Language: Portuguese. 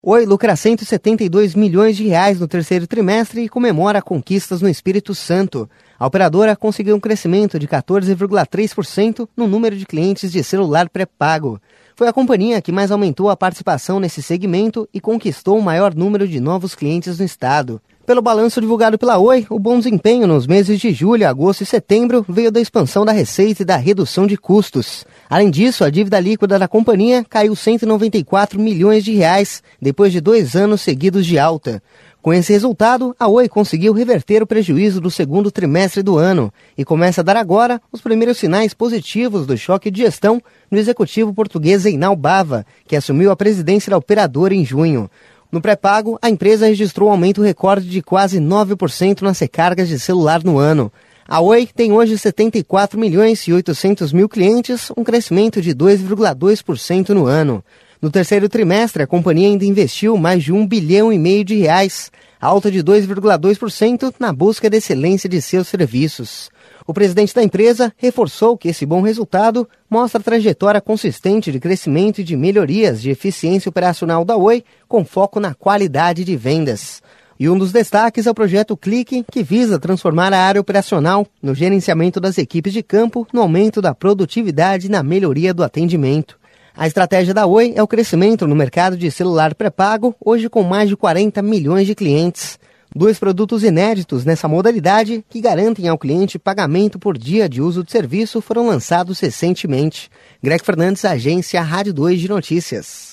Oi lucra 172 milhões de reais no terceiro trimestre e comemora conquistas no Espírito Santo. A operadora conseguiu um crescimento de 14,3% no número de clientes de celular pré-pago. Foi a companhia que mais aumentou a participação nesse segmento e conquistou o maior número de novos clientes no estado. Pelo balanço divulgado pela Oi, o bom desempenho nos meses de julho, agosto e setembro veio da expansão da receita e da redução de custos. Além disso, a dívida líquida da companhia caiu 194 milhões de reais depois de 2 anos seguidos de alta. Com esse resultado, a Oi conseguiu reverter o prejuízo do segundo trimestre do ano e começa a dar agora os primeiros sinais positivos do choque de gestão no executivo português Einal Bava, que assumiu a presidência da operadora em junho. No pré-pago, a empresa registrou um aumento recorde de quase 9% nas recargas de celular no ano. A Oi tem hoje 74 milhões e 800 mil clientes, um crescimento de 2,2% no ano. No terceiro trimestre, a companhia ainda investiu mais de 1,5 bilhão de reais, alta de 2,2% na busca de excelência de seus serviços. O presidente da empresa reforçou que esse bom resultado mostra a trajetória consistente de crescimento e de melhorias de eficiência operacional da Oi, com foco na qualidade de vendas. E um dos destaques é o projeto Clique, que visa transformar a área operacional no gerenciamento das equipes de campo, no aumento da produtividade e na melhoria do atendimento. A estratégia da Oi é o crescimento no mercado de celular pré-pago, hoje com mais de 40 milhões de clientes. 2 produtos inéditos nessa modalidade, que garantem ao cliente pagamento por dia de uso do serviço, foram lançados recentemente. Greg Fernandes, Agência Rádio 2 de Notícias.